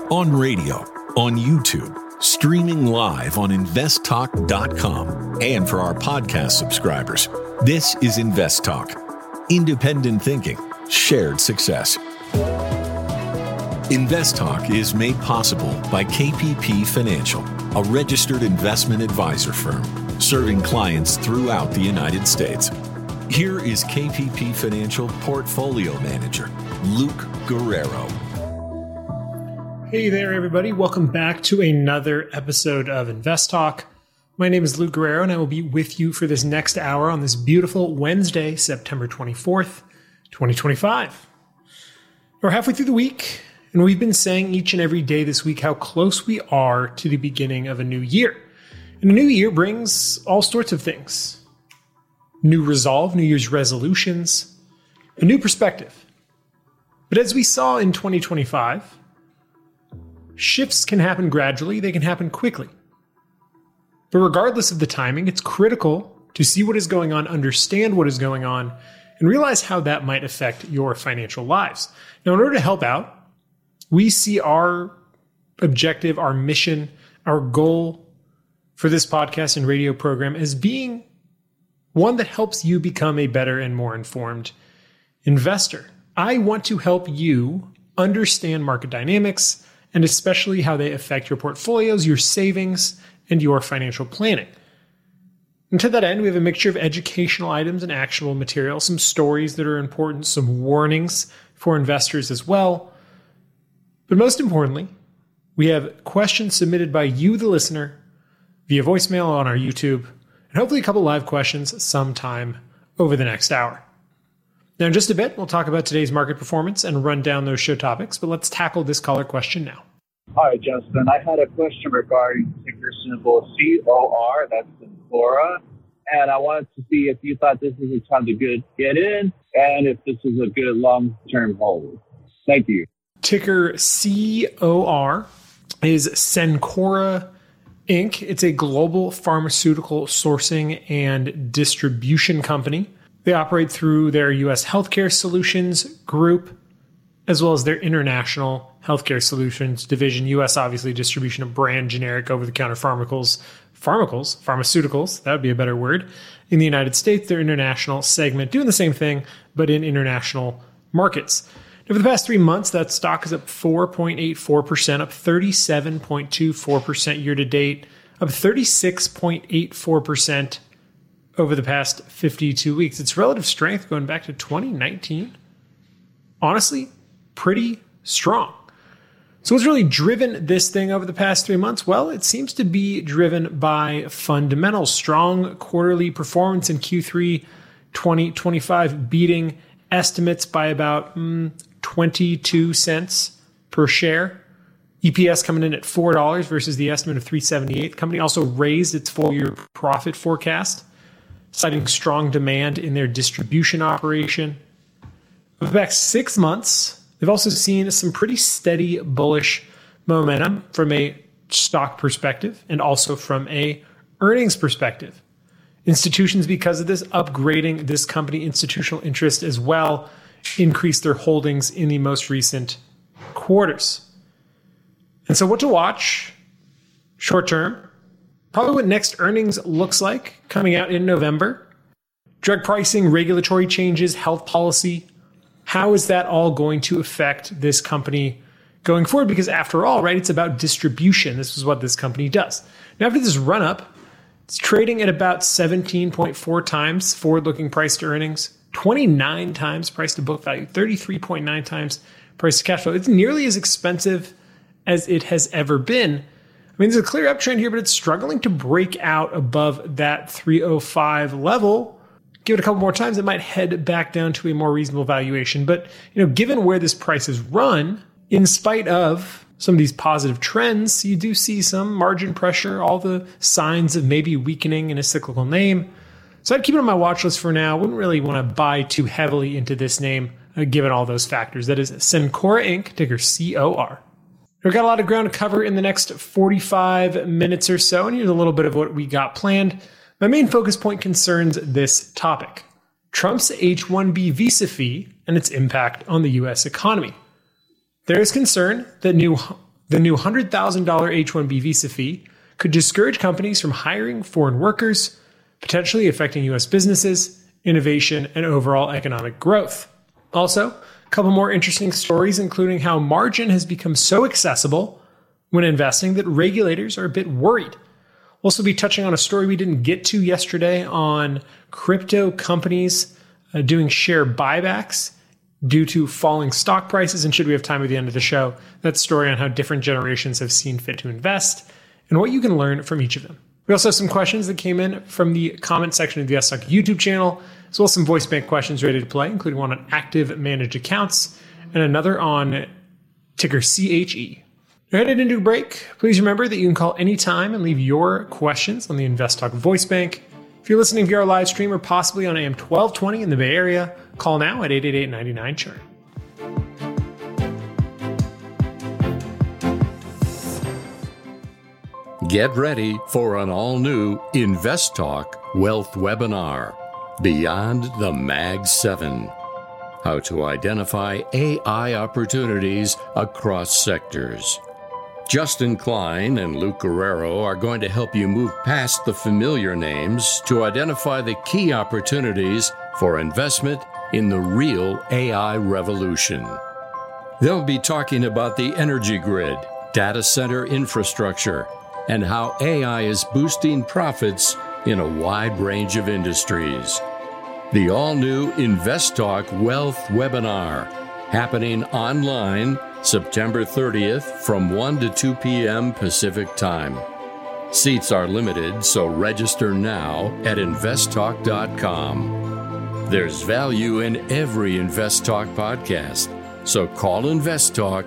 On radio, on YouTube, streaming live on investtalk.com, and for our podcast subscribers, this is Invest Talk. Independent thinking, shared success. Invest Talk is made possible by KPP Financial, a registered investment advisor firm serving clients throughout the United States. Here is KPP Financial Portfolio Manager, Luke Guerrero. Hey there, everybody. Welcome back to another episode of Invest Talk. My name is Luke Guerrero, and I will be with you for this next hour on this beautiful Wednesday, September 24th, 2025. We're halfway through the week, and we've been saying each and every day this week how close we are to the beginning of a new year. And a new year brings all sorts of things. New resolve, New Year's resolutions, a new perspective. But as we saw in 2025, shifts can happen gradually, they can happen quickly. But regardless of the timing, it's critical to see what is going on, understand what is going on, and realize how that might affect your financial lives. Now, in order to help out, we see our objective, our mission, our goal for this podcast and radio program as being one that helps you become a better and more informed investor. I want to help you understand market dynamics, and especially how they affect your portfolios, your savings, and your financial planning. And to that end, we have a mixture of educational items and actionable material, some stories that are important, some warnings for investors as well. But most importantly, we have questions submitted by you, the listener, via voicemail on our YouTube, and hopefully a couple live questions sometime over the next hour. Now, in just a bit, we'll talk about today's market performance and run down those show topics, but let's tackle this caller question now. Hi, Justin. I had a question regarding ticker symbol COR, that's Cencora, and I wanted to see if you thought this is a time to get in and if this is a good long-term hold. Thank you. Ticker COR is Cencora Inc. It's a global pharmaceutical sourcing and distribution company. They operate through their U.S. Healthcare Solutions Group, as well as their International Healthcare Solutions Division. U.S. obviously distribution of brand generic over-the-counter pharmaceuticals, that would be a better word. In the United States, their international segment doing the same thing, but in international markets. Over the past 3 months, that stock is up 4.84%, up 37.24% year to date, up 36.84% over the past 52 weeks. Its relative strength going back to 2019, honestly, pretty strong. So what's really driven this thing over the past 3 months? Well, it seems to be driven by fundamentals. Strong quarterly performance in Q3 2025, beating estimates by about 22 cents per share. EPS coming in at $4 versus the estimate of $3.78. The company also raised its full-year profit forecast, citing strong demand in their distribution operation. Over the past 6 months, they've also seen some pretty steady bullish momentum from a stock perspective and also from a earnings perspective. Institutions, because of this, upgrading this company institutional interest as well, increased their holdings in the most recent quarters. And so what to watch short term? Probably what next earnings looks like coming out in November. Drug pricing, regulatory changes, health policy. How is that all going to affect this company going forward? Because after all, right, it's about distribution. This is what this company does. Now, after this run up, it's trading at about 17.4 times forward-looking price to earnings, 29 times price to book value, 33.9 times price to cash flow. It's nearly as expensive as it has ever been. I mean, there's a clear uptrend here, but it's struggling to break out above that 305 level. Give it a couple more times, it might head back down to a more reasonable valuation. But, given where this price has run, in spite of some of these positive trends, you do see some margin pressure, all the signs of maybe weakening in a cyclical name. So I'd keep it on my watch list for now. Wouldn't really want to buy too heavily into this name, given all those factors. That is Cencora Inc., ticker COR. We've got a lot of ground to cover in the next 45 minutes or so, and here's a little bit of what we got planned. My main focus point concerns this topic: Trump's H-1B visa fee and its impact on the U.S. economy. There is concern that new The new $100,000 H-1B visa fee could discourage companies from hiring foreign workers, potentially affecting U.S. businesses, innovation, and overall economic growth. Also, a couple more interesting stories, including how margin has become so accessible when investing that regulators are a bit worried. We'll also be touching on a story we didn't get to yesterday on crypto companies doing share buybacks due to falling stock prices. And should we have time at the end of the show, that story on how different generations have seen fit to invest and what you can learn from each of them. We also have some questions that came in from the comment section of the InvestTalk YouTube channel, as well as some voice bank questions ready to play, including one on active managed accounts and another on ticker CHE. We're headed into a break. Please remember that you can call anytime and leave your questions on the InvestTalk voice bank. If you're listening via our live stream or possibly on AM 1220 in the Bay Area, call now at 888-99-CHART. Get ready for an all-new InvestTalk Wealth Webinar, Beyond the Mag 7. How to identify AI opportunities across sectors. Justin Klein and Luke Guerrero are going to help you move past the familiar names to identify the key opportunities for investment in the real AI revolution. They'll be talking about the energy grid, data center infrastructure, and how AI is boosting profits in a wide range of industries. The all-new InvestTalk Wealth Webinar, happening online September 30th from 1 to 2 p.m. Pacific Time. Seats are limited, so register now at investtalk.com. There's value in every InvestTalk podcast, so call InvestTalk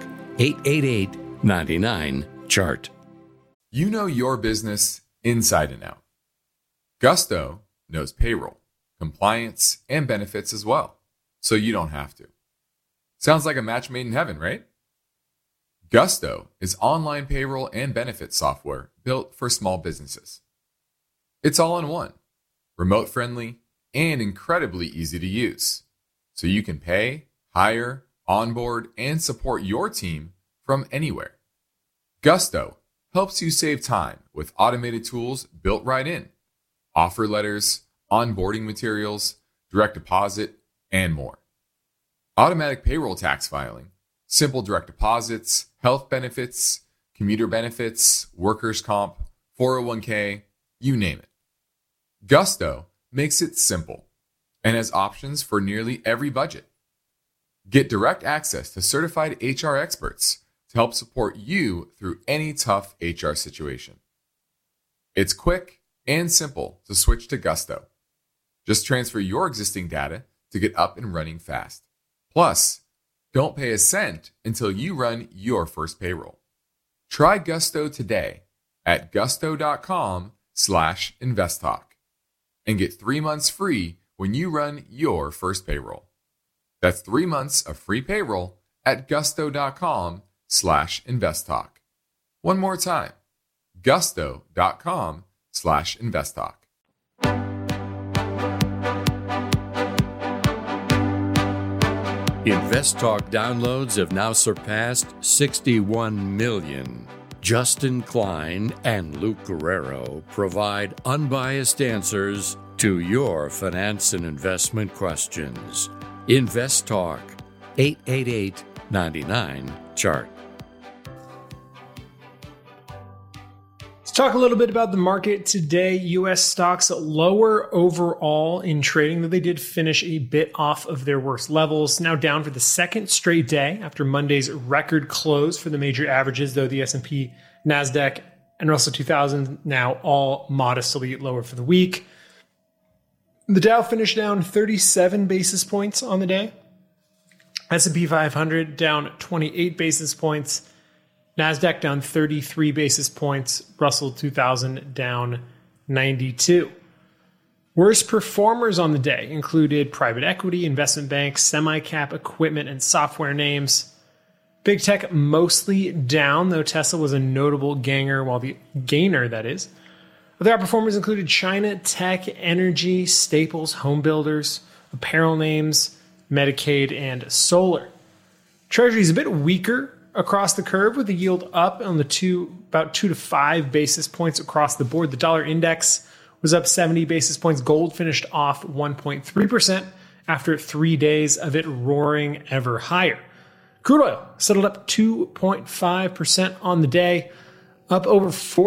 888-99-CHART. You know your business inside and out. Gusto knows payroll, compliance, and benefits as well, so you don't have to. Sounds like a match made in heaven, right? Gusto is online payroll and benefits software built for small businesses. It's all in one, remote friendly, and incredibly easy to use, so you can pay, hire, onboard, and support your team from anywhere. Gusto helps you save time with automated tools built right in, offer letters, onboarding materials, direct deposit, and more. Automatic payroll tax filing, simple direct deposits, health benefits, commuter benefits, workers' comp, 401k, you name it. Gusto makes it simple and has options for nearly every budget. Get direct access to certified HR experts to help support you through any tough HR situation. It's quick and simple to switch to Gusto. Just transfer your existing data to get up and running fast. Plus, don't pay a cent until you run your first payroll. Try Gusto today at gusto.com/investtalk and get 3 months free when you run your first payroll. That's 3 months of free payroll at gusto.com/investtalk. One more time, gusto.com/investtalk. InvestTalk downloads have now surpassed 61 million. Justin Klein and Luke Guerrero provide unbiased answers to your finance and investment questions. InvestTalk, 888-99-CHART. Let's talk a little bit about the market today. U.S. stocks lower overall in trading, though they did finish a bit off of their worst levels. Now down for the second straight day after Monday's record close for the major averages, though the S&P, NASDAQ, and Russell 2000 now all modestly lower for the week. The Dow finished down 37 basis points on the day. S&P 500 down 28 basis points. NASDAQ down 33 basis points, Russell 2000 down 92. Worst performers on the day included private equity, investment banks, semi-cap equipment, and software names. Big tech mostly down, though Tesla was a notable gainer, that is. Other outperformers included China, tech, energy, staples, home builders, apparel names, Medicaid, and solar. Treasury is a bit weaker across the curve with the yield up on about 2 to 5 basis points across the board. The dollar index was up 70 basis points. Gold finished off 1.3% after 3 days of it roaring ever higher. Crude oil settled up 2.5% on the day, up over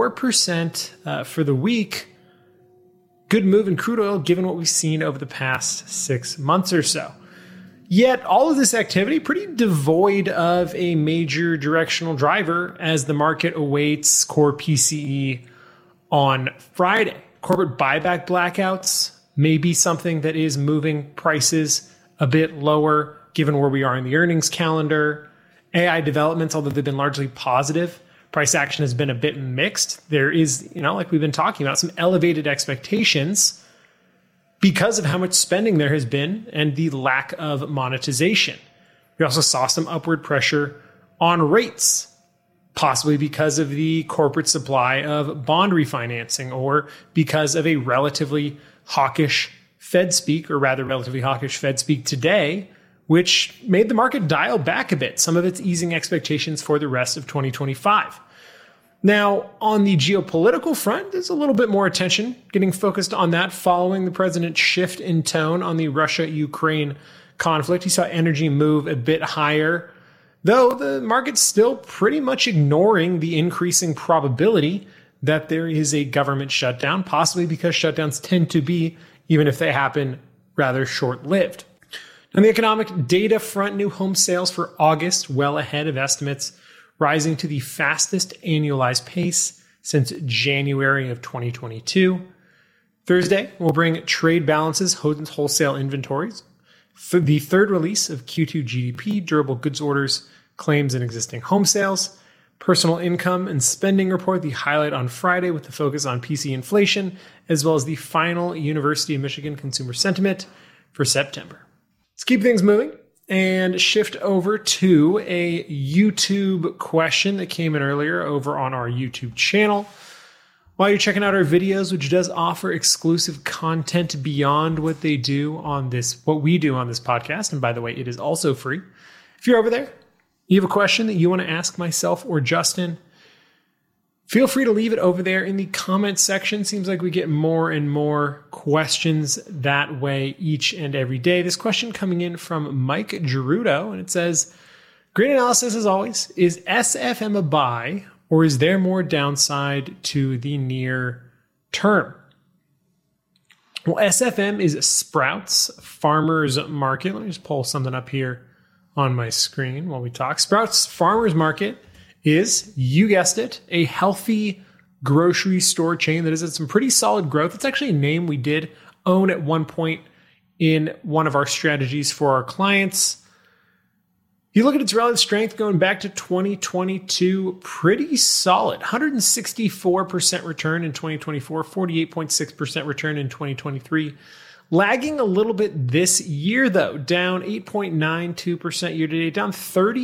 4% for the week. Good move in crude oil given what we've seen over the past 6 months or so. Yet all of this activity pretty devoid of a major directional driver as the market awaits core PCE on Friday. Corporate buyback blackouts may be something that is moving prices a bit lower given where we are in the earnings calendar. AI developments, although they've been largely positive, price action has been a bit mixed. There is, like we've been talking about, some elevated expectations because of how much spending there has been and the lack of monetization. We also saw some upward pressure on rates, possibly because of the corporate supply of bond refinancing or because of a relatively hawkish Fed speak today, which made the market dial back a bit, some of its easing expectations for the rest of 2025. Now, on the geopolitical front, there's a little bit more attention getting focused on that following the president's shift in tone on the Russia-Ukraine conflict. He saw energy move a bit higher, though the market's still pretty much ignoring the increasing probability that there is a government shutdown, possibly because shutdowns tend to be, even if they happen, rather short-lived. On the economic data front, new home sales for August well ahead of estimates, rising to the fastest annualized pace since January of 2022. Thursday will bring trade balances, wholesale inventories, the third release of Q2 GDP, durable goods orders, claims, and existing home sales, personal income and spending report, the highlight on Friday with the focus on PC inflation, as well as the final University of Michigan consumer sentiment for September. Let's keep things moving and shift over to a YouTube question that came in earlier over on our YouTube channel. While you're checking out our videos, which does offer exclusive content beyond what we do on this podcast, and by the way, it is also free. If you're over there, you have a question that you want to ask myself or Justin, feel free to leave it over there in the comment section. Seems like we get more and more questions that way each and every day. This question coming in from Mike Gerudo, and it says, great analysis as always. Is SFM a buy, or is there more downside to the near term? Well, SFM is Sprouts Farmers Market. Let me just pull something up here on my screen while we talk. Sprouts Farmers Market is, you guessed it, a healthy grocery store chain that has had some pretty solid growth. It's actually a name we did own at one point in one of our strategies for our clients. You look at its relative strength going back to 2022, pretty solid. 164% return in 2024, 48.6% return in 2023. Lagging a little bit this year, though, down 8.92% year to date, down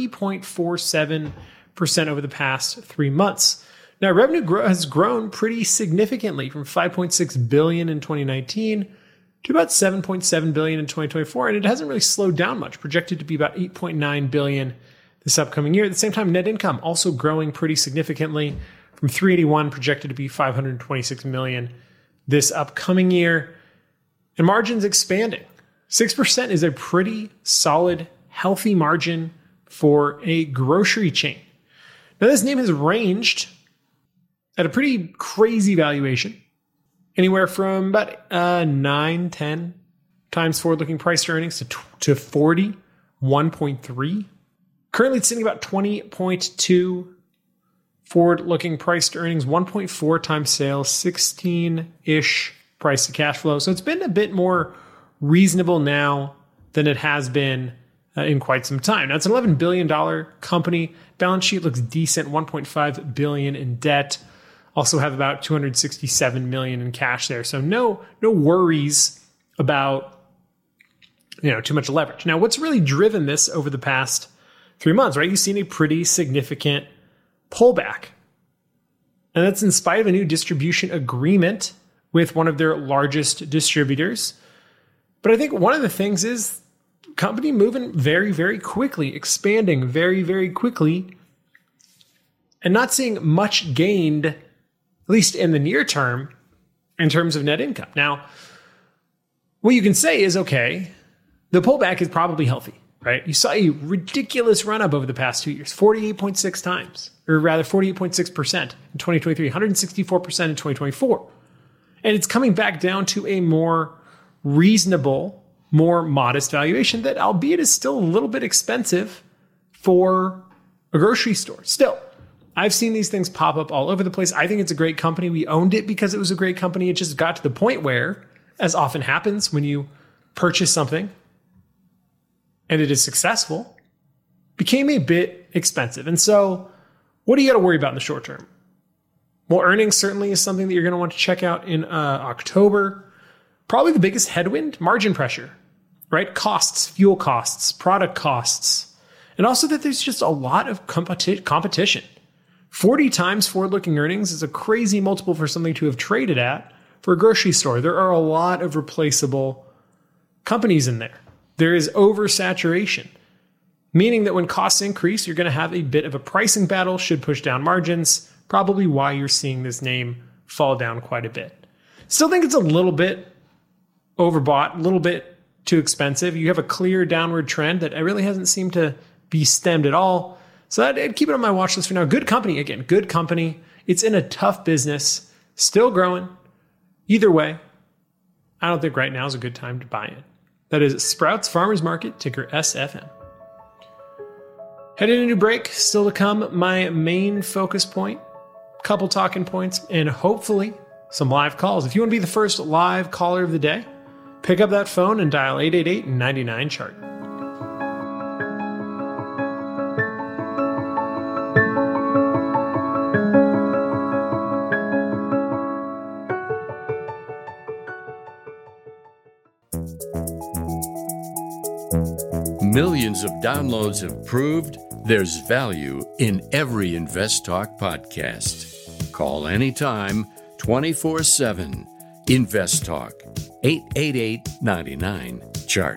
30.47% over the past 3 months. Now, revenue has grown pretty significantly from $5.6 billion in 2019 to about $7.7 billion in 2024, and it hasn't really slowed down much, projected to be about $8.9 billion this upcoming year. At the same time, net income also growing pretty significantly from $381 projected to be $526 million this upcoming year, and margins expanding. 6% is a pretty solid, healthy margin for a grocery chain. Now, this name has ranged at a pretty crazy valuation, anywhere from about 9, 10 times forward-looking price to earnings to 40, 1.3. Currently, it's sitting about 20.2 forward-looking price to earnings, 1.4 times sales, 16-ish price to cash flow. So it's been a bit more reasonable now than it has been in quite some time. Now, it's an $11 billion company. Balance sheet looks decent, $1.5 billion in debt. Also have about $267 million in cash there. So no worries about too much leverage. Now, what's really driven this over the past 3 months, right? You've seen a pretty significant pullback. And that's in spite of a new distribution agreement with one of their largest distributors. But I think one of the things is company moving very, very quickly, expanding very, very quickly and not seeing much gained, at least in the near term, in terms of net income. Now, what you can say is, okay, the pullback is probably healthy, right? You saw a ridiculous run up over the past 2 years, 48.6 times, or rather 48.6% in 2023, 164% in 2024. And it's coming back down to a more reasonable, more modest valuation that, albeit is still a little bit expensive for a grocery store. Still, I've seen these things pop up all over the place. I think it's a great company. We owned it because it was a great company. It just got to the point where, as often happens when you purchase something and it is successful, became a bit expensive. And so what do you got to worry about in the short term? Well, earnings certainly is something that you're going to want to check out in October. Probably the biggest headwind, margin pressure, right? Costs, fuel costs, product costs, and also that there's just a lot of competition. 40 times forward-looking earnings is a crazy multiple for something to have traded at for a grocery store. There are a lot of replaceable companies in there. There is oversaturation, meaning that when costs increase, you're going to have a bit of a pricing battle, should push down margins, probably why you're seeing this name fall down quite a bit. Still think it's a little bit overbought, a little bit too expensive. You have a clear downward trend that really hasn't seemed to be stemmed at all. So I'd keep it on my watch list for now. Good company, again, good company. It's in a tough business, still growing. Either way, I don't think right now is a good time to buy it. That is Sprouts Farmers Market, ticker SFM. Heading into break, still to come, my main focus point, couple talking points, and hopefully some live calls. If you want to be the first live caller of the day, pick up that phone and dial 888-99-CHART. Millions of downloads have proved there's value in every Invest Talk podcast. Call anytime, 24/7. Invest Talk, 888-99-CHART.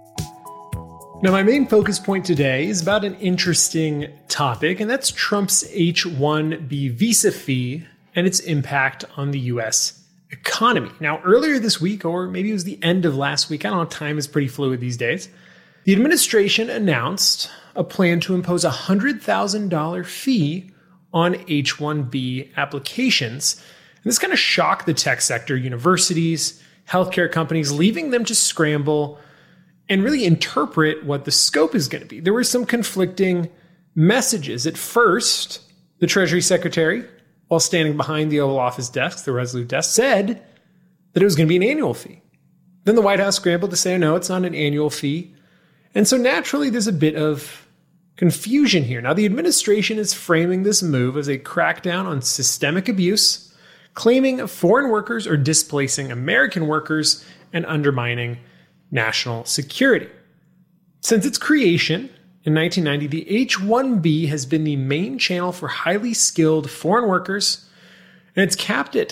Now, my main focus point today is about an interesting topic, and that's Trump's H-1B visa fee and its impact on the U.S. economy. Now, earlier this week, or maybe it was the end of last week, I don't know, time is pretty fluid these days, the administration announced a plan to impose a $100,000 fee on H-1B applications. And this kind of shocked the tech sector, universities, healthcare companies, leaving them to scramble and really interpret what the scope is going to be. There were some conflicting messages. At first, the Treasury Secretary, while standing behind the Oval Office desk, the Resolute desk, said that it was going to be an annual fee. Then the White House scrambled to say, no, it's not an annual fee. And so naturally, there's a bit of confusion here. Now, the administration is framing this move as a crackdown on systemic abuse, claiming foreign workers are displacing American workers and undermining national security. Since its creation in 1990, the H-1B has been the main channel for highly skilled foreign workers, and it's capped at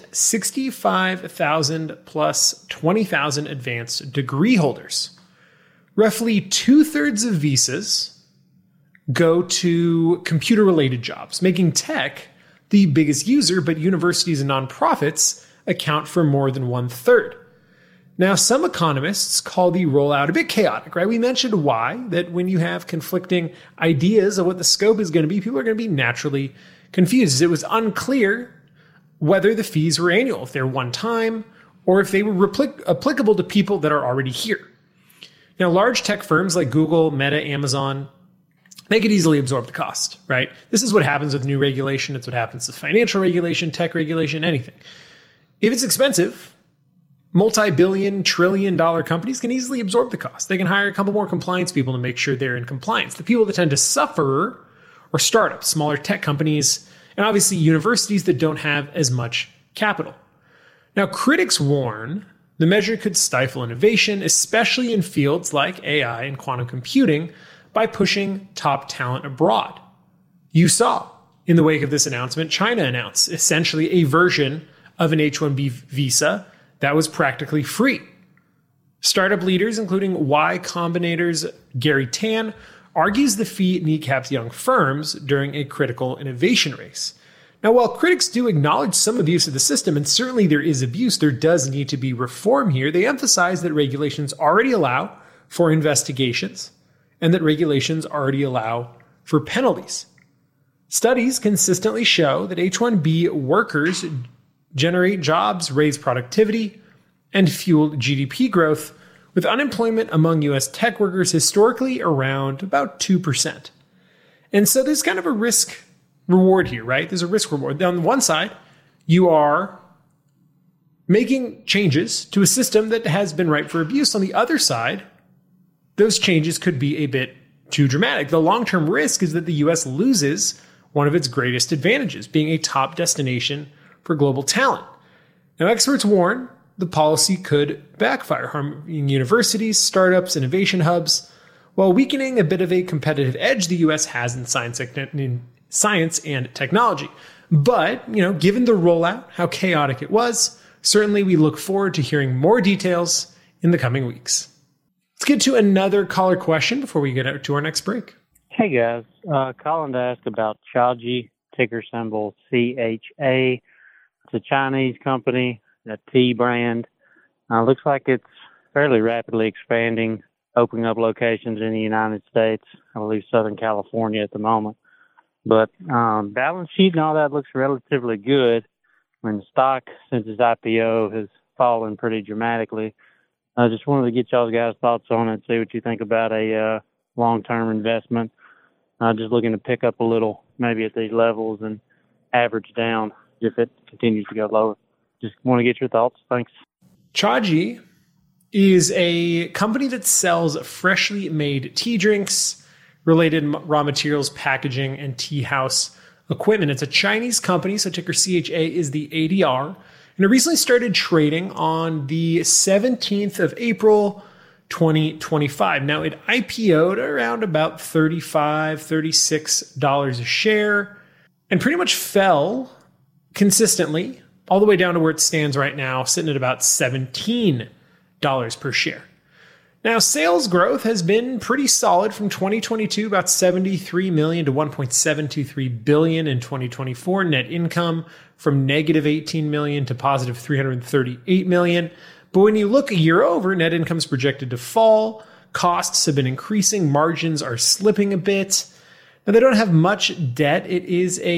65,000 plus 20,000 advanced degree holders. Roughly 2/3 of visas go to computer-related jobs, making tech the biggest user, but universities and nonprofits account for more than 1/3. Now, some economists call the rollout a bit chaotic, right? We mentioned why, that when you have conflicting ideas of what the scope is going to be, people are going to be naturally confused. It was unclear whether the fees were annual, if they're one time, or if they were applicable to people that are already here. Now, large tech firms like Google, Meta, Amazon, they could easily absorb the cost, right? This is what happens with new regulation. It's what happens with financial regulation, tech regulation, anything. If it's expensive, multi-billion, trillion-dollar companies can easily absorb the cost. They can hire a couple more compliance people to make sure they're in compliance. The people that tend to suffer are startups, smaller tech companies, and obviously universities that don't have as much capital. Now, critics warn the measure could stifle innovation, especially in fields like AI and quantum computing, by pushing top talent abroad. You saw, in the wake of this announcement, China announced essentially a version of an H-1B visa that was practically free. Startup leaders, including Y Combinator's Gary Tan, argues the fee kneecaps young firms during a critical innovation race. Now, while critics do acknowledge some abuse of the system, and certainly there is abuse, there does need to be reform here, they emphasize that regulations already allow for investigations and that regulations already allow for penalties. Studies consistently show that H-1B workers generate jobs, raise productivity, and fuel GDP growth, with unemployment among U.S. tech workers historically around about 2%. And so there's kind of a risk reward here, right? There's a risk reward. On one side, you are making changes to a system that has been ripe for abuse. On the other side, those changes could be a bit too dramatic. The long-term risk is that the U.S. loses one of its greatest advantages, being a top destination for global talent. Now, experts warn the policy could backfire, harming universities, startups, innovation hubs, while weakening a bit of a competitive edge the U.S. has in science and technology. But, given the rollout, how chaotic it was, certainly we look forward to hearing more details in the coming weeks. Let's get to another caller question before we get out to our next break. Hey guys, calling to ask about Chaji, ticker symbol CHA. It's a Chinese company, a tea brand. Looks like it's fairly rapidly expanding, opening up locations in the United States, I believe Southern California at the moment. But balance sheet and all that looks relatively good. When the stock, since its IPO, has fallen pretty dramatically. I just wanted to get y'all guys' thoughts on it, see what you think about a long-term investment. Just looking to pick up a little, maybe at these levels, and average down if it continues to go lower. Just want to get your thoughts. Thanks. Chaji is a company that sells freshly made tea drinks, related raw materials, packaging, and tea house equipment. It's a Chinese company, so ticker CHA is the ADR. And it recently started trading on the 17th of April, 2025. Now, it IPO'd around about $35, $36 a share and pretty much fell consistently all the way down to where it stands right now, sitting at about $17 per share. Now, sales growth has been pretty solid from 2022, about $73 million to $1.723 billion in 2024. Net income from negative $18 million to positive $338 million. But when you look a year over, net income is projected to fall. Costs have been increasing. Margins are slipping a bit. Now, they don't have much debt. It is a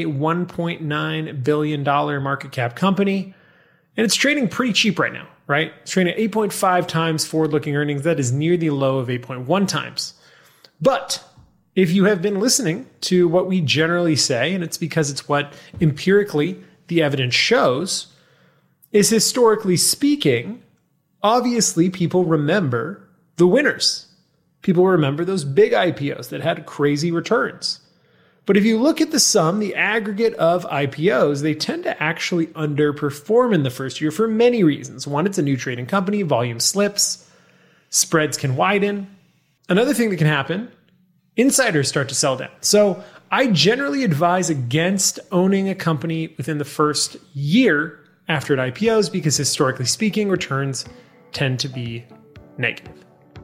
$1.9 billion market cap company. And it's trading pretty cheap right now, right? It's trading at 8.5 times forward-looking earnings. That is near the low of 8.1 times. But if you have been listening to what we generally say, and it's because it's what empirically the evidence shows, is historically speaking, obviously people remember the winners. People remember those big IPOs that had crazy returns. But if you look at the sum, the aggregate of IPOs, they tend to actually underperform in the first year for many reasons. One, it's a new trading company, volume slips, spreads can widen. Another thing that can happen, insiders start to sell down. So I generally advise against owning a company within the first year after it IPOs because historically speaking, returns tend to be negative.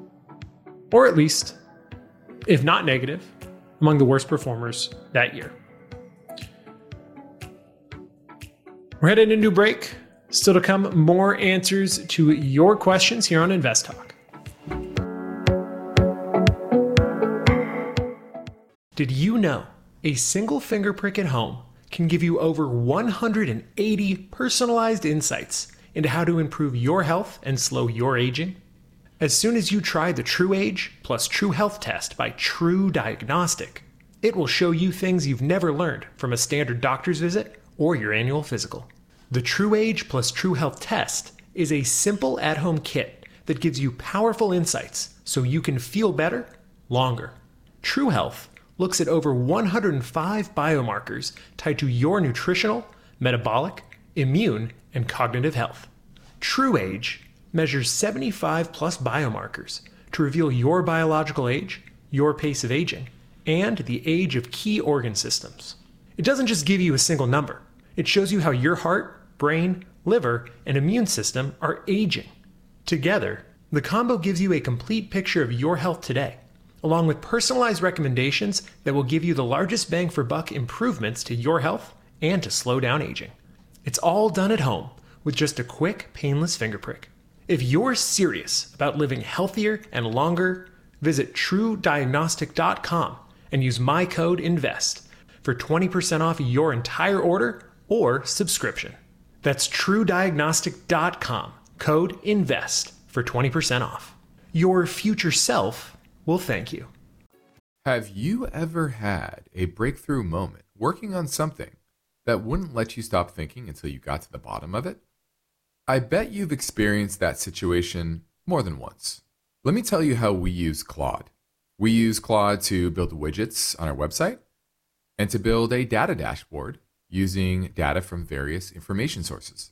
Or at least, if not negative, among the worst performers that year. We're headed into a break. Still to come, more answers to your questions here on Invest Talk. Did you know a single finger prick at home can give you over 180 personalized insights into how to improve your health and slow your aging? As soon as you try the True Age plus True Health test by True Diagnostic, it will show you things you've never learned from a standard doctor's visit or your annual physical. The True Age plus True Health test is a simple at-home kit that gives you powerful insights so you can feel better longer. True Health looks at over 105 biomarkers tied to your nutritional, metabolic, immune, and cognitive health. True Age measures 75 plus biomarkers to reveal your biological age, your pace of aging, and the age of key organ systems. It doesn't just give you a single number. It shows you how your heart, brain, liver, and immune system are aging. Together, the combo gives you a complete picture of your health today, along with personalized recommendations that will give you the largest bang for buck improvements to your health and to slow down aging. It's all done at home with just a quick, painless finger prick. If you're serious about living healthier and longer, visit TrueDiagnostic.com and use my code INVEST for 20% off your entire order or subscription. That's TrueDiagnostic.com, code INVEST for 20% off. Your future self will thank you. Have you ever had a breakthrough moment working on something that wouldn't let you stop thinking until you got to the bottom of it? I bet you've experienced that situation more than once. Let me tell you how we use Claude. We use Claude to build widgets on our website and to build a data dashboard using data from various information sources.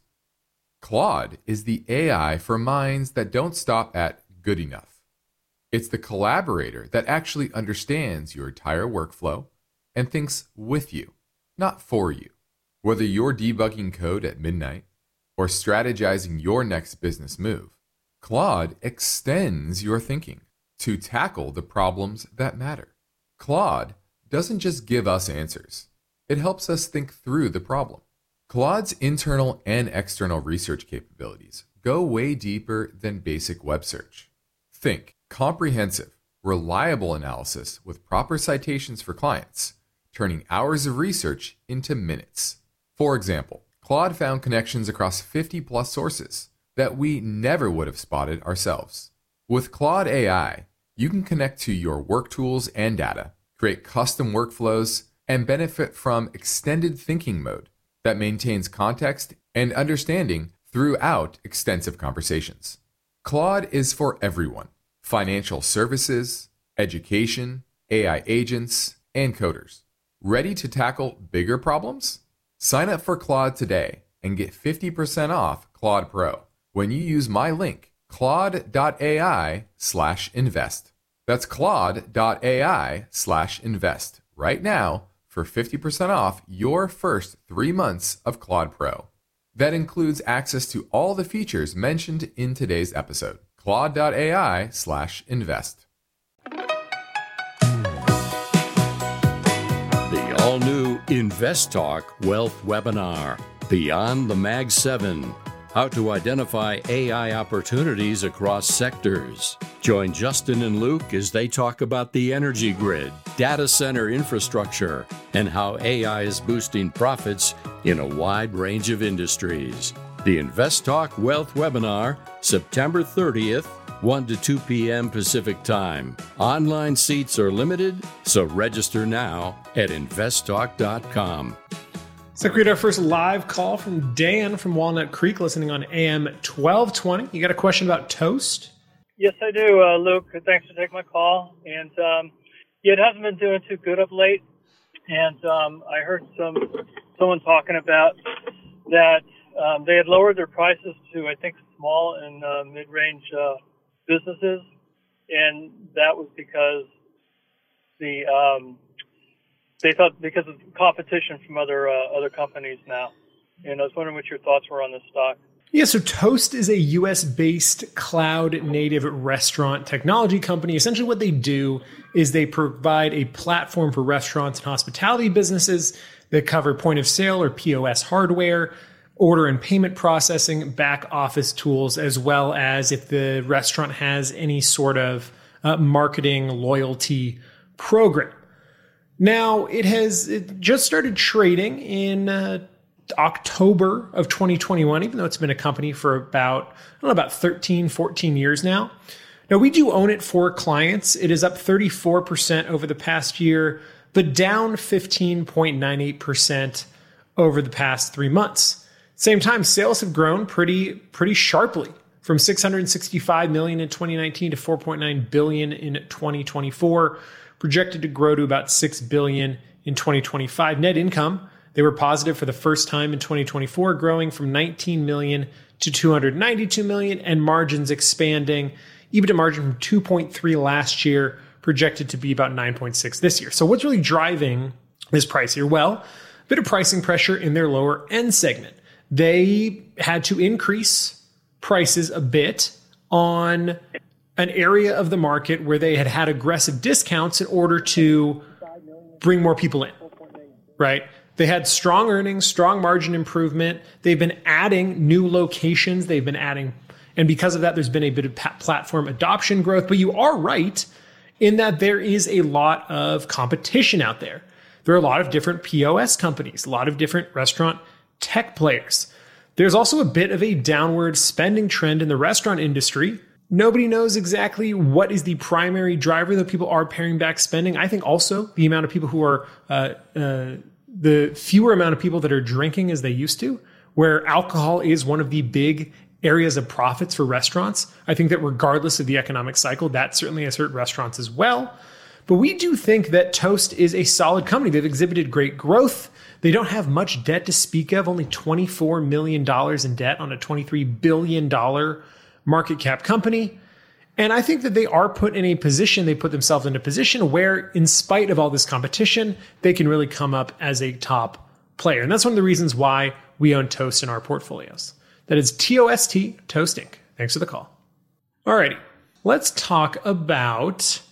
Claude is the AI for minds that don't stop at good enough. It's the collaborator that actually understands your entire workflow and thinks with you, not for you. Whether you're debugging code at midnight or strategizing your next business move, Claude extends your thinking to tackle the problems that matter. Claude doesn't just give us answers. It helps us think through the problem. Claude's internal and external research capabilities go way deeper than basic web search. Think comprehensive, reliable analysis with proper citations for clients, turning hours of research into minutes. For example, Claude found connections across 50 plus sources that we never would have spotted ourselves. With Claude AI, you can connect to your work tools and data, create custom workflows, and benefit from extended thinking mode that maintains context and understanding throughout extensive conversations. Claude is for everyone: financial services, education, AI agents, and coders. Ready to tackle bigger problems? Sign up for Claude today and get 50% off Claude Pro when you use my link, claude.ai/invest. That's claude.ai/invest right now for 50% off your first 3 months of Claude Pro. That includes access to all the features mentioned in today's episode. claude.ai/invest. The all-new Invest Talk Wealth Webinar, Beyond the Mag 7, How to Identify AI Opportunities Across Sectors. Join Justin and Luke as they talk about the energy grid, data center infrastructure, and how AI is boosting profits in a wide range of industries. The Invest Talk Wealth Webinar, September 30th, 1 to 2 p.m. Pacific Time. Online seats are limited, so register now at investtalk.com. So we had our first live call from Dan from Walnut Creek, listening on AM 1220. You got a question about Toast? Yes, I do, Luke. Thanks for taking my call. And it hasn't been doing too good of late. And I heard someone talking about that they had lowered their prices to, I think, small and mid-range businesses, and that was because they thought because of competition from other companies now. And I was wondering what your thoughts were on this stock. Yeah, so Toast is a US-based cloud-native restaurant technology company. Essentially what they do is they provide a platform for restaurants and hospitality businesses that cover point of sale or POS hardware, order and payment processing, back office tools, as well as if the restaurant has any sort of marketing loyalty program. Now, it just started trading in October of 2021, even though it's been a company for about 13, 14 years now. Now, we do own it for clients. It is up 34% over the past year, but down 15.98% over the past 3 months. Same time, sales have grown pretty sharply, from $665 million in 2019 to $4.9 billion in 2024, projected to grow to about $6 billion in 2025. Net income, they were positive for the first time in 2024, growing from $19 million to $292 million, and margins expanding. EBITDA margin from 2.3 last year, projected to be about 9.6 this year. So what's really driving this price here? Well, a bit of pricing pressure in their lower end segment. They had to increase prices a bit on an area of the market where they had aggressive discounts in order to bring more people in, right? They had strong earnings, strong margin improvement. They've been adding new locations. They've been adding, and because of that, there's been a bit of platform adoption growth. But you are right in that there is a lot of competition out there. There are a lot of different POS companies, a lot of different restaurant tech players. There's also a bit of a downward spending trend in the restaurant industry. Nobody knows exactly what is the primary driver that people are paring back spending. I think also the amount of people who are, the fewer amount of people that are drinking as they used to, where alcohol is one of the big areas of profits for restaurants. I think that regardless of the economic cycle, that certainly has hurt restaurants as well. But we do think that Toast is a solid company. They've exhibited great growth. They don't have much debt to speak of, only $24 million in debt on a $23 billion market cap company. And I think that they are put in a position, they put themselves in a position where, in spite of all this competition, they can really come up as a top player. And that's one of the reasons why we own Toast in our portfolios. That is TOST, Toast Inc. Thanks for the call. Alrighty, let's talk about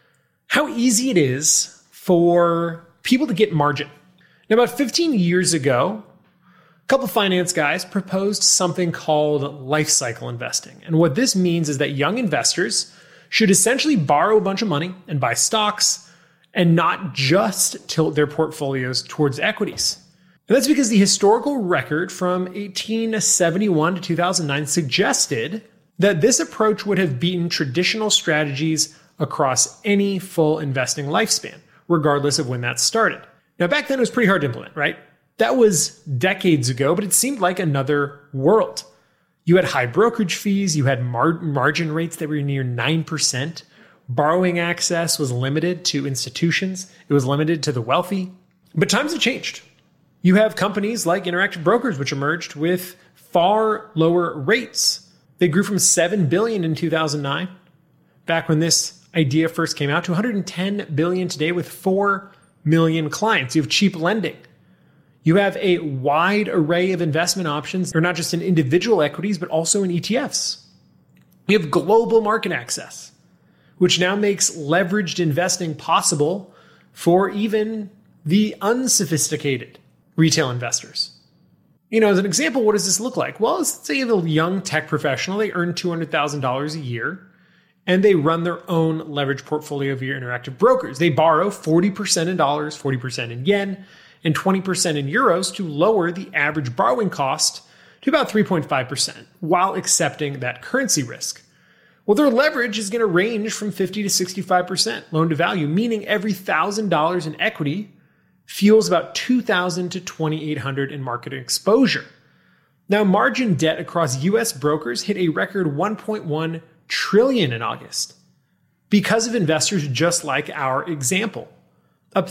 how easy it is for people to get margin. Now, about 15 years ago, a couple of finance guys proposed something called life cycle investing. And what this means is that young investors should essentially borrow a bunch of money and buy stocks and not just tilt their portfolios towards equities. And that's because the historical record from 1871 to 2009 suggested that this approach would have beaten traditional strategies across any full investing lifespan, regardless of when that started. Now, back then it was pretty hard to implement, right? That was decades ago, but it seemed like another world. You had high brokerage fees, you had margin rates that were near 9%. Borrowing access was limited to institutions, it was limited to the wealthy. But times have changed. You have companies like Interactive Brokers, which emerged with far lower rates. They grew from $7 billion in 2009, back when this idea first came out, to $110 billion today with 4 million clients. You have cheap lending. You have a wide array of investment options. They're not just in individual equities, but also in ETFs. You have global market access, which now makes leveraged investing possible for even the unsophisticated retail investors. You know, as an example, what does this look like? Well, let's say you have a young tech professional. They earn $200,000 a year, and they run their own leverage portfolio via Interactive Brokers. They borrow 40% in dollars, 40% in yen, and 20% in euros to lower the average borrowing cost to about 3.5% while accepting that currency risk. Well, their leverage is going to range from 50 to 65% loan to value, meaning every $1,000 in equity fuels about $2,000 to $2,800 in market exposure. Now, margin debt across US brokers hit a record $1.1 trillion in August because of investors just like our example, up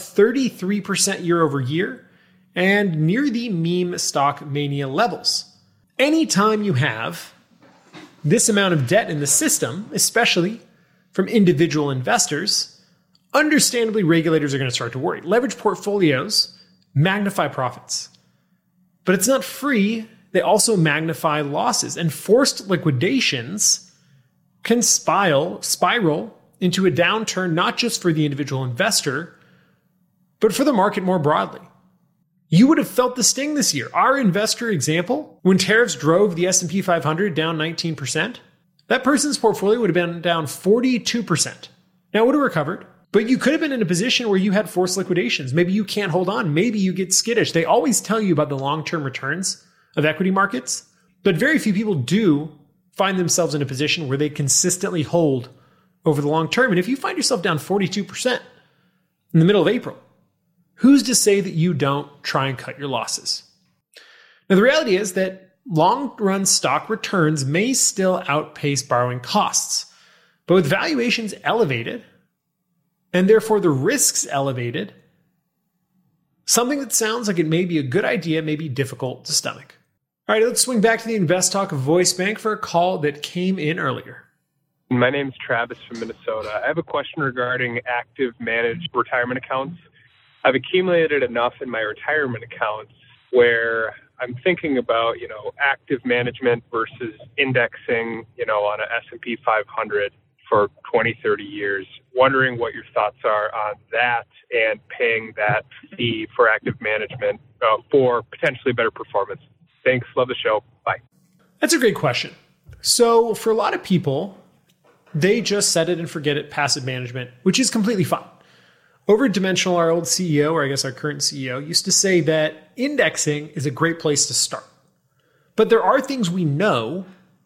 33% year over year and near the meme stock mania levels. Anytime you have this amount of debt in the system, especially from individual investors, understandably regulators are going to start to worry. Leveraged portfolios magnify profits, but it's not free. They also magnify losses, and forced liquidations can spiral into a downturn, not just for the individual investor, but for the market more broadly. You would have felt the sting this year. Our investor example, when tariffs drove the S&P 500 down 19%, that person's portfolio would have been down 42%. Now, it would have recovered, but you could have been in a position where you had forced liquidations. Maybe you can't hold on. Maybe you get skittish. They always tell you about the long-term returns of equity markets, but very few people do find themselves in a position where they consistently hold over the long term. And if you find yourself down 42% in the middle of April, who's to say that you don't try and cut your losses? Now, the reality is that long-run stock returns may still outpace borrowing costs, but with valuations elevated, and therefore the risks elevated, something that sounds like it may be a good idea may be difficult to stomach. All right, let's swing back to the Invest Talk Voice Bank for a call that came in earlier. My name's Travis from Minnesota. I have a question regarding active managed retirement accounts. I've accumulated enough in my retirement accounts where I'm thinking about, active management versus indexing, on an S&P 500 for 20, 30 years. Wondering what your thoughts are on that and paying that fee for active management for potentially better performance. Thanks. Love the show. Bye. That's a great question. So for a lot of people, they just set it and forget it passive management, which is completely fine. Over at Dimensional, our old CEO, or I guess our current CEO, used to say that indexing is a great place to start. But there are things we know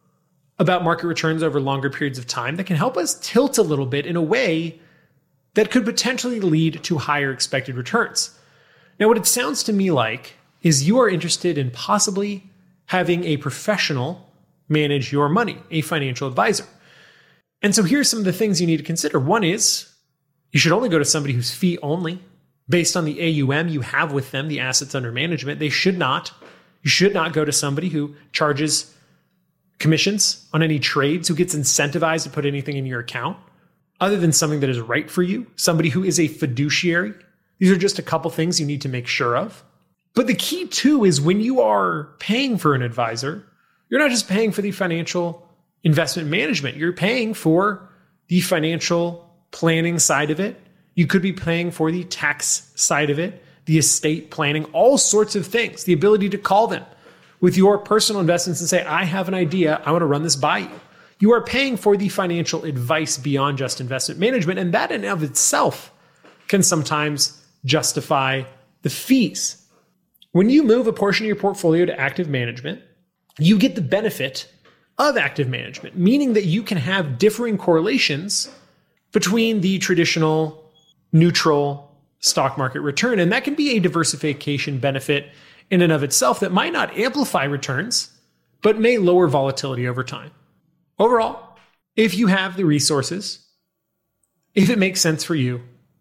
about market returns over longer periods of time that can help us tilt a little bit in a way that could potentially lead to higher expected returns. Now, what it sounds to me like is you are interested in possibly having a professional manage your money, a financial advisor. And so here's some of the things you need to consider. One is you should only go to somebody who's fee only based on the AUM you have with them, the assets under management. You should not go to somebody who charges commissions on any trades, who gets incentivized to put anything in your account other than something that is right for you, somebody who is a fiduciary. These are just a couple things you need to make sure of. But the key too is when you are paying for an advisor, you're not just paying for the financial investment management, you're paying for the financial planning side of it. You could be paying for the tax side of it, the estate planning, all sorts of things, the ability to call them with your personal investments and say, I have an idea, I want to run this by you. You are paying for the financial advice beyond just investment management, and that in and of itself can sometimes justify the fees. When you move a portion of your portfolio to active management, you get the benefit of active management, meaning that you can have differing correlations between the traditional neutral stock market return. And that can be a diversification benefit in and of itself that might not amplify returns, but may lower volatility over time. Overall, if you have the resources, if it makes sense for you,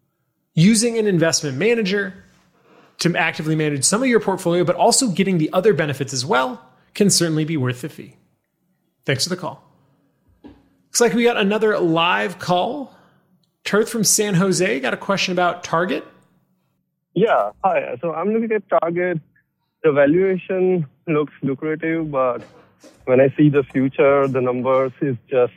using an investment manager to actively manage some of your portfolio, but also getting the other benefits as well, can certainly be worth the fee. Thanks for the call. Looks like we got another live call. Tirth from San Jose got a question about Target. Yeah, hi. So I'm looking at Target. The valuation looks lucrative, but when I see the future, the numbers is just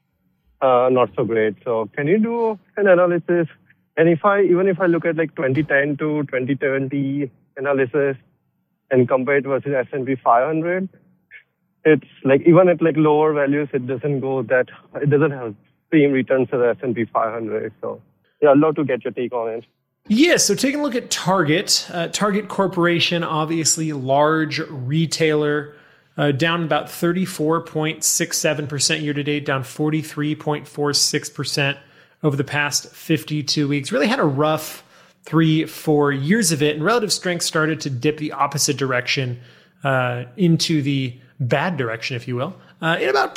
not so great. So can you do an analysis? And even if I look at like 2010 to 2020 analysis and compare it versus S&P 500, it's like even at like lower values, it doesn't have same returns as S&P 500. So yeah, I'd love to get your take on it. Yeah, so taking a look at Target, Target Corporation, obviously large retailer, down about 34.67% year to date, down 43.46% over the past 52 weeks. Really had a rough 3-4 years of it, and relative strength started to dip the opposite direction into the bad direction, if you will, in about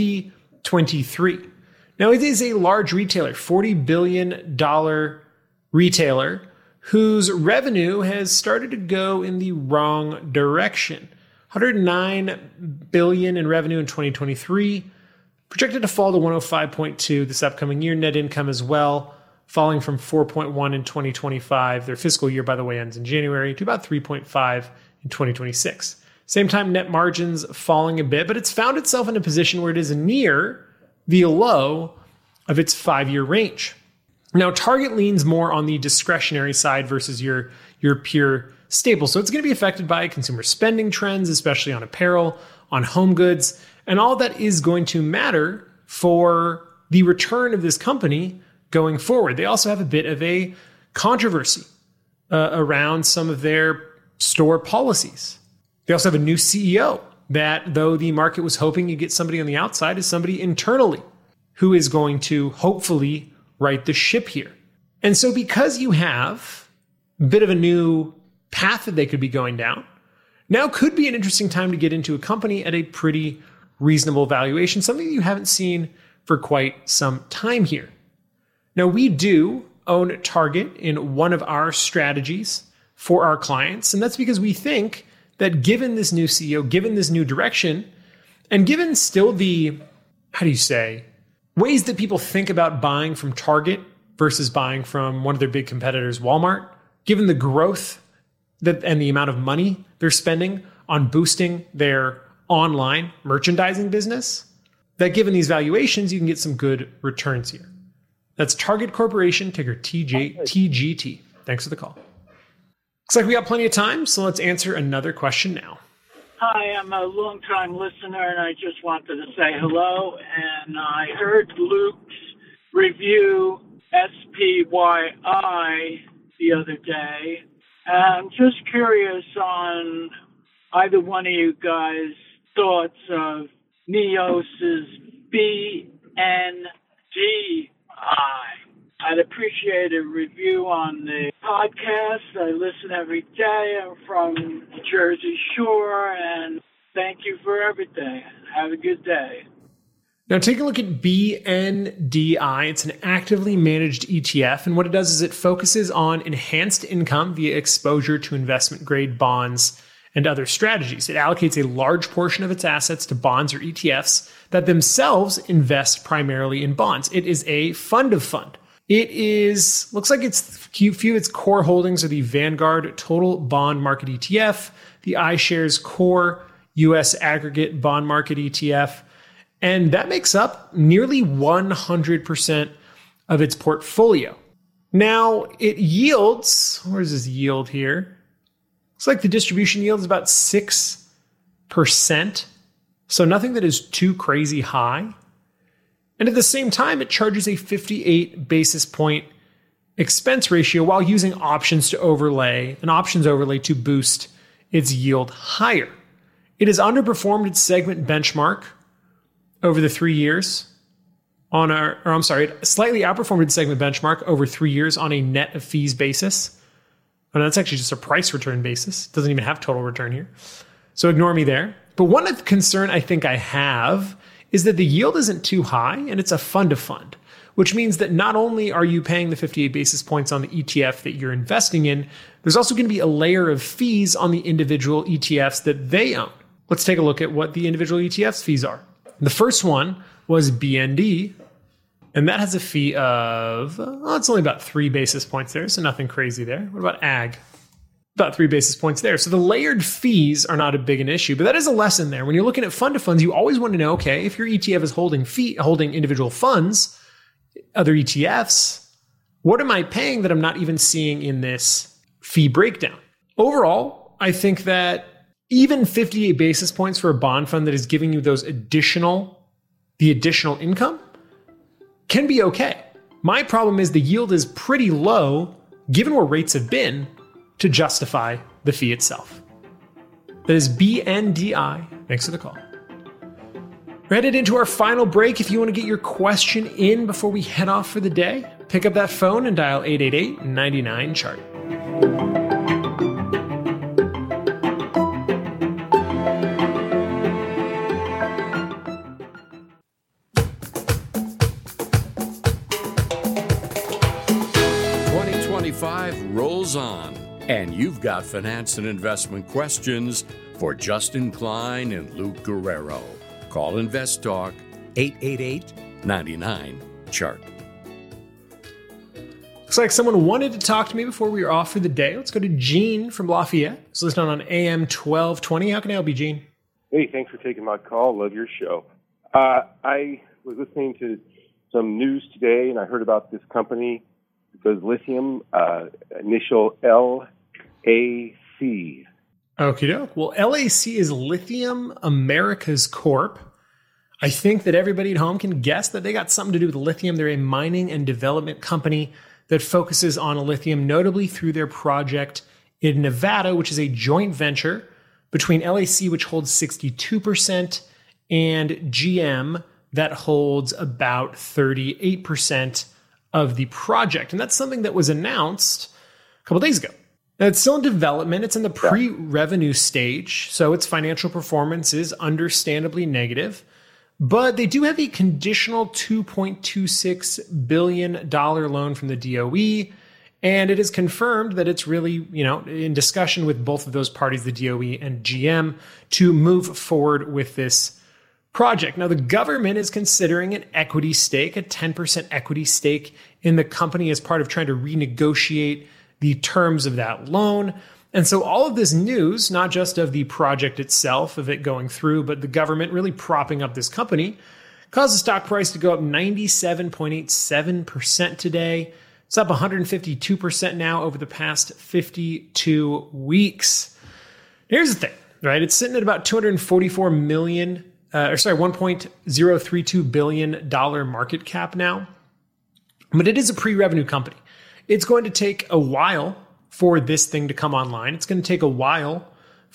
2023. Now, it is a large retailer, $40 billion retailer, whose revenue has started to go in the wrong direction. $109 billion in revenue in 2023, projected to fall to 105.2 this upcoming year. Net income as well, falling from 4.1 in 2025. Their fiscal year, by the way, ends in January, to about 3.5 in 2026. Same time, net margins falling a bit, but it's found itself in a position where it is near the low of its 5-year range. Now, Target leans more on the discretionary side versus your pure staple. So it's going to be affected by consumer spending trends, especially on apparel, on home goods, and all that is going to matter for the return of this company going forward. They also have a bit of a controversy around some of their store policies. They also have a new CEO that, though the market was hoping you get somebody on the outside, is somebody internally who is going to hopefully right the ship here. And so because you have a bit of a new path that they could be going down, now could be an interesting time to get into a company at a pretty reasonable valuation, something that you haven't seen for quite some time here. Now, we do own Target in one of our strategies for our clients, and that's because we think that given this new CEO, given this new direction, and given still the, ways that people think about buying from Target versus buying from one of their big competitors, Walmart, given the growth and the amount of money they're spending on boosting their online merchandising business, that given these valuations, you can get some good returns here. That's Target Corporation, ticker TGT. Thanks for the call. Looks like we got plenty of time, so let's answer another question now. Hi, I'm a long-time listener, and I just wanted to say hello. And I heard Luke's review SPYI the other day. I'm just curious on either one of you guys' thoughts of Neos's BNDI. I'd appreciate a review on the podcast. I listen every day. I'm from the Jersey Shore, and thank you for everything. Have a good day. Now take a look at BNDI. It's an actively managed ETF, and what it does is it focuses on enhanced income via exposure to investment-grade bonds and other strategies. It allocates a large portion of its assets to bonds or ETFs that themselves invest primarily in bonds. It is a fund of fund. Looks like its core holdings are the Vanguard Total Bond Market ETF, the iShares Core US Aggregate Bond Market ETF, and that makes up nearly 100% of its portfolio. Now, it yields, where's this yield here? Looks like the distribution yield is about 6%, so nothing that is too crazy high. And at the same time, it charges a 58 basis point expense ratio while using options overlay to boost its yield higher. It has underperformed its segment benchmark over the 3 years it slightly outperformed its segment benchmark over 3 years on a net of fees basis. And that's actually just a price return basis. It doesn't even have total return here. So ignore me there. But one concern I think I have is that the yield isn't too high and it's a fund of fund, which means that not only are you paying the 58 basis points on the ETF that you're investing in, there's also going to be a layer of fees on the individual ETFs that they own. Let's take a look at what the individual ETFs fees are. The first one was BND, and that has a fee of, it's only about 3 basis points there, so nothing crazy there. What about AG? About 3 basis points there. So the layered fees are not a big an issue, but that is a lesson there. When you're looking at fund of funds, you always want to know, okay, if your ETF is holding individual funds, other ETFs, what am I paying that I'm not even seeing in this fee breakdown? Overall, I think that even 58 basis points for a bond fund that is giving you the additional income can be okay. My problem is the yield is pretty low, given where rates have been, to justify the fee itself. That is BNDI. Thanks for the call. We're headed into our final break. If you want to get your question in before we head off for the day, pick up that phone and dial 888-99-CHART. Rolls on, and you've got finance and investment questions for Justin Klein and Luke Guerrero. Call Invest Talk 888-99-CHART. Looks like someone wanted to talk to me before we were off for the day. Let's go to Gene from Lafayette. It's listening on AM 1220. How can I help you, Gene? Hey, thanks for taking my call. Love your show. I was listening to some news today, and I heard about this company. It goes lithium, initial LAC. Okie doke. Well, LAC is Lithium Americas Corp. I think that everybody at home can guess that they got something to do with lithium. They're a mining and development company that focuses on lithium, notably through their project in Nevada, which is a joint venture between LAC, which holds 62%, and GM, that holds about 38% of the project. And that's something that was announced a couple days ago. Now, it's still in development. It's in the pre-revenue stage, so its financial performance is understandably negative. But they do have a conditional $2.26 billion loan from the DOE, and it is confirmed that it's really, in discussion with both of those parties, the DOE and GM, to move forward with this project. Now, the government is considering an equity stake, a 10% equity stake in the company as part of trying to renegotiate the terms of that loan. And so all of this news, not just of the project itself, of it going through, but the government really propping up this company, caused the stock price to go up 97.87% today. It's up 152% now over the past 52 weeks. Here's the thing, right? It's sitting at about $1.032 billion market cap now. But it is a pre-revenue company. It's going to take a while for this thing to come online. It's going to take a while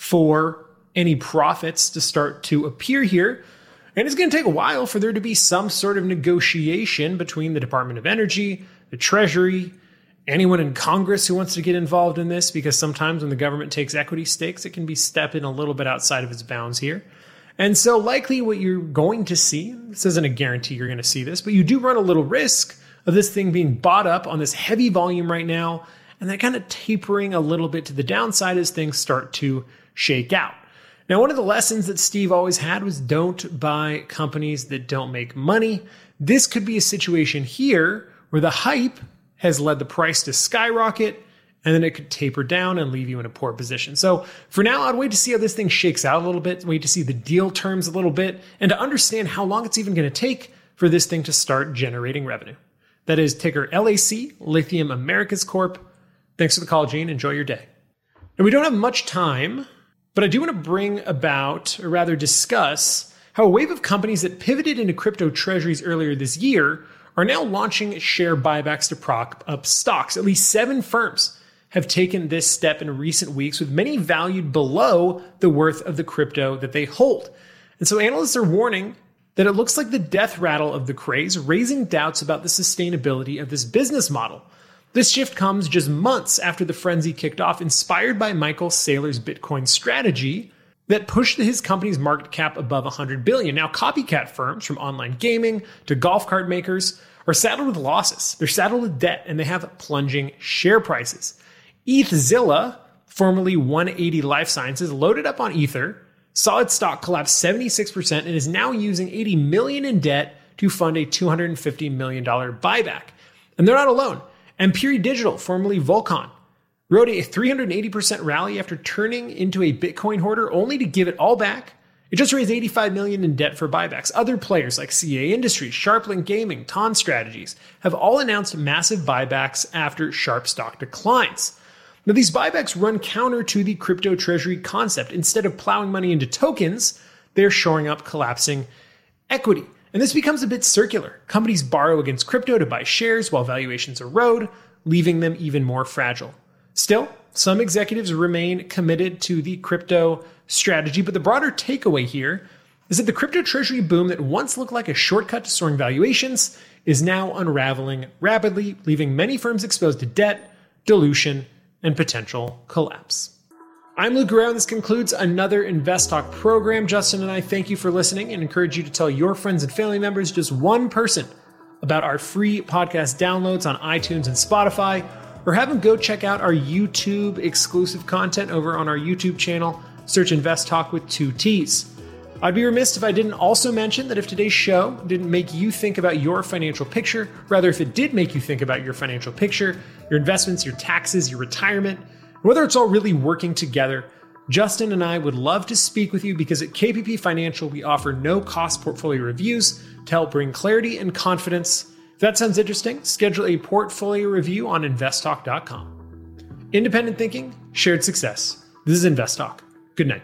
for any profits to start to appear here. And it's going to take a while for there to be some sort of negotiation between the Department of Energy, the Treasury, anyone in Congress who wants to get involved in this, because sometimes when the government takes equity stakes, it can be stepping a little bit outside of its bounds here. And so likely what you're going to see, this isn't a guarantee you're going to see this, but you do run a little risk of this thing being bought up on this heavy volume right now, and then kind of tapering a little bit to the downside as things start to shake out. Now, one of the lessons that Steve always had was don't buy companies that don't make money. This could be a situation here where the hype has led the price to skyrocket, and then it could taper down and leave you in a poor position. So for now, I'd wait to see how this thing shakes out a little bit, wait to see the deal terms a little bit, and to understand how long it's even going to take for this thing to start generating revenue. That is ticker LAC, Lithium Americas Corp. Thanks for the call, Gene. Enjoy your day. Now, we don't have much time, but I do want to bring about, or rather discuss, how a wave of companies that pivoted into crypto treasuries earlier this year are now launching share buybacks to prop up stocks. At least 7 firms have taken this step in recent weeks, with many valued below the worth of the crypto that they hold. And so analysts are warning that it looks like the death rattle of the craze, raising doubts about the sustainability of this business model. This shift comes just months after the frenzy kicked off, inspired by Michael Saylor's Bitcoin strategy that pushed his company's market cap above $100 billion. Now, copycat firms from online gaming to golf cart makers are saddled with losses. They're saddled with debt, and they have plunging share prices. ETHZilla, formerly 180 Life Sciences, loaded up on Ether, saw its stock collapse 76%, and is now using $80 million in debt to fund a $250 million buyback. And they're not alone. Ampere Digital, formerly Volcon, rode a 380% rally after turning into a Bitcoin hoarder, only to give it all back. It just raised $85 million in debt for buybacks. Other players like CA Industries, SharpLink Gaming, Ton Strategies have all announced massive buybacks after sharp stock declines. Now, these buybacks run counter to the crypto treasury concept. Instead of plowing money into tokens, they're shoring up collapsing equity. And this becomes a bit circular. Companies borrow against crypto to buy shares while valuations erode, leaving them even more fragile. Still, some executives remain committed to the crypto strategy, but the broader takeaway here is that the crypto treasury boom that once looked like a shortcut to soaring valuations is now unraveling rapidly, leaving many firms exposed to debt, dilution, and potential collapse. I'm Luke Guerrero, and this concludes another Invest Talk program. Justin and I thank you for listening and encourage you to tell your friends and family members, just one person, about our free podcast downloads on iTunes and Spotify, or have them go check out our YouTube exclusive content over on our YouTube channel. Search Invest Talk with 2 T's. I'd be remiss if I didn't also mention that if today's show didn't make you think about your financial picture, rather if it did make you think about your financial picture, your investments, your taxes, your retirement, whether it's all really working together, Justin and I would love to speak with you, because at KPP Financial, we offer no-cost portfolio reviews to help bring clarity and confidence. If that sounds interesting, schedule a portfolio review on investtalk.com. Independent thinking, shared success. This is Invest Talk. Good night.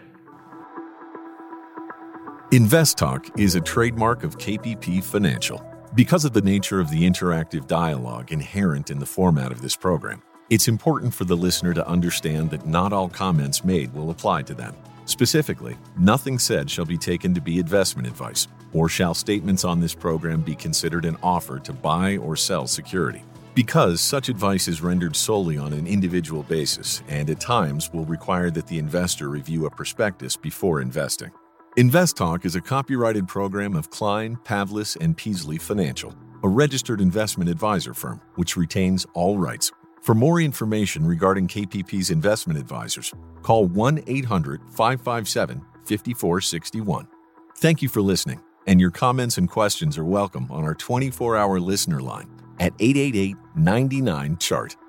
Invest Talk is a trademark of KPP Financial. Because of the nature of the interactive dialogue inherent in the format of this program, it's important for the listener to understand that not all comments made will apply to them. Specifically, nothing said shall be taken to be investment advice, or shall statements on this program be considered an offer to buy or sell security. Because such advice is rendered solely on an individual basis and at times will require that the investor review a prospectus before investing. Invest Talk is a copyrighted program of Klein, Pavlis, and Peasley Financial, a registered investment advisor firm which retains all rights. For more information regarding KPP's investment advisors, call 1-800-557-5461. Thank you for listening, and your comments and questions are welcome on our 24-hour listener line at 888-99-CHART.